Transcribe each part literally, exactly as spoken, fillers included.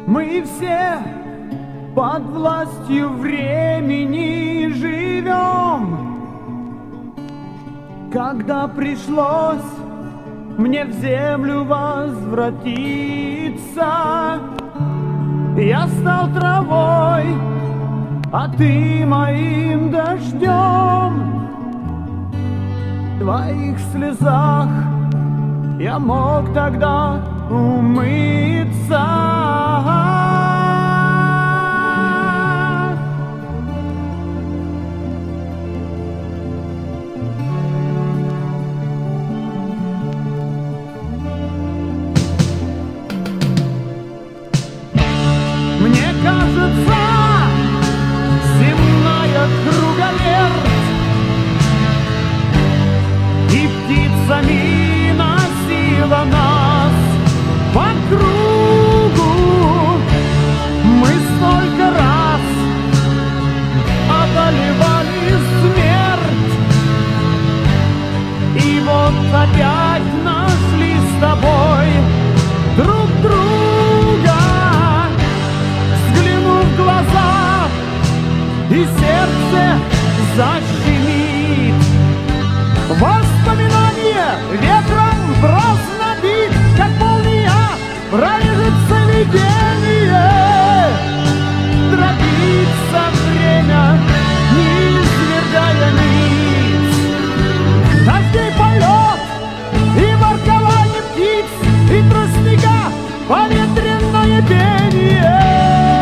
Мы все под властью времени живем. Когда пришлось мне в землю возвратиться, я стал травой, а ты моим дождем. В твоих слезах я мог тогда умыться. Мне кажется, земная круговерть и птицами носила нас по кругу. Мы столько раз одолевали смерть, и вот опять нашли с тобой друг друга. Взглянув в глаза, и сердце защемит. Воспоминание ветром проснобит, как молния прорежется видение. Дробится время, не извергая ниц. Дождей полет и воркование птиц, и тростника поветренное пение.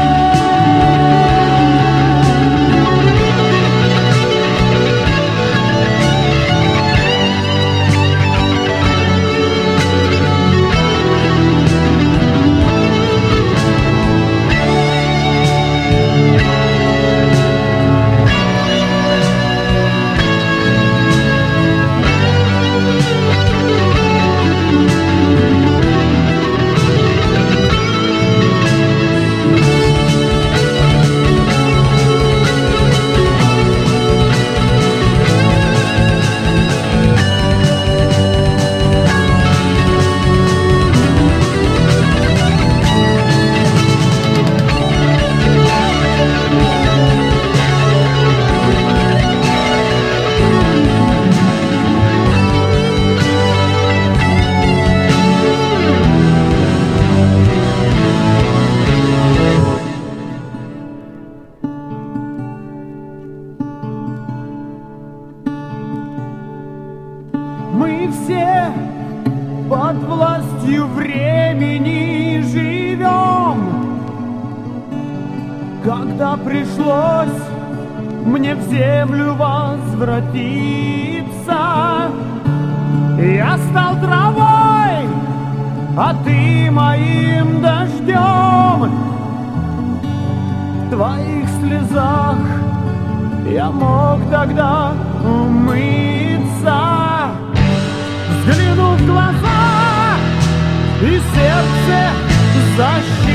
Мы все под властью времени живем. Когда пришлось мне в землю возвратиться, я стал травой, а ты моим дождем. В твоих слезах я мог тогда умыться. Взглянув в глаза, и сердце защемит.